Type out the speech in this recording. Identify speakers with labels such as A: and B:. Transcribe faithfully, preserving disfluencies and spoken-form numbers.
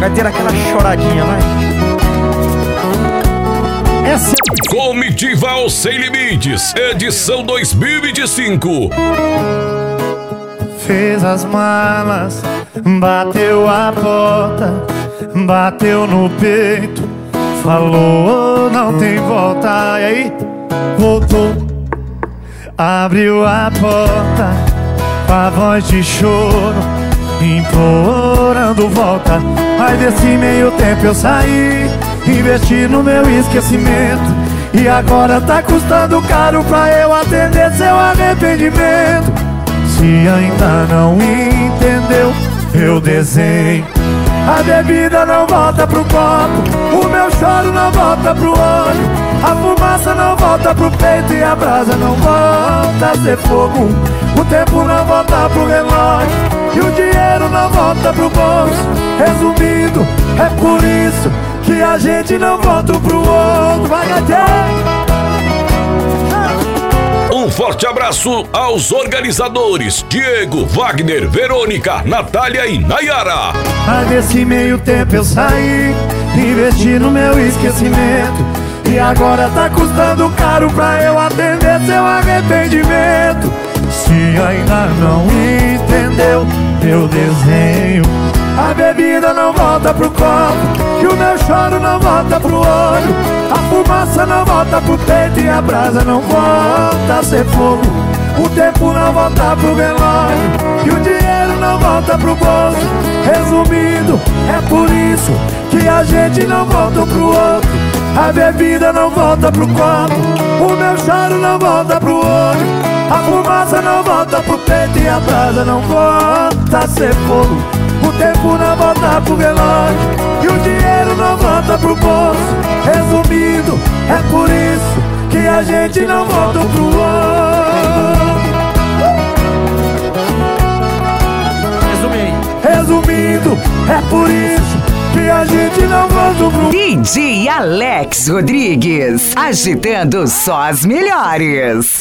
A: Vai ter aquela choradinha, vai. Essa...
B: Comitiva aos Sem Limites, edição dois mil e vinte e cinco.
C: Fez as malas, bateu a porta, bateu no peito, falou não tem volta. E aí, voltou, abriu a porta com a voz de choro, implorando volta. Mas desse meio tempo eu saí, investi no meu esquecimento, e agora tá custando caro pra eu atender seu arrependimento. Se ainda não entendeu, eu desenho. A bebida não volta pro copo, o meu choro não volta pro olho, a fumaça não volta pro peito e a brasa não volta a ser fogo. O tempo não volta pro relógio e o dinheiro não volta pro bolso. Resumindo, é por isso que a gente não volta um pro outro. Vai, gatinho!
B: Um forte abraço aos organizadores Diego, Wagner, Verônica, Natália e Nayara.
C: Mas nesse meio tempo eu saí, investi no meu esquecimento, e agora tá custando caro pra eu atender seu arrependimento. Se ainda não entendeu, eu desenho. A bebida não volta pro copo e o meu choro não volta pro olho, a fumaça não volta pro peito e a brasa não volta a ser fogo. O tempo não volta pro relógio e o dinheiro não volta pro bolso. Resumindo, é por isso que a gente não volta um pro outro. A bebida não volta pro copo, o meu choro não volta pro olho, a fumaça não volta pro peito e a brasa não volta a ser fogo. O tempo não volta pro relógio e o dinheiro não volta pro bolso. Resumindo, é por isso que a gente não volta um pro outro. Resumindo, é por isso que a gente não volta um pro outro.
D: D J Alex Rodrigues, agitando só as melhores.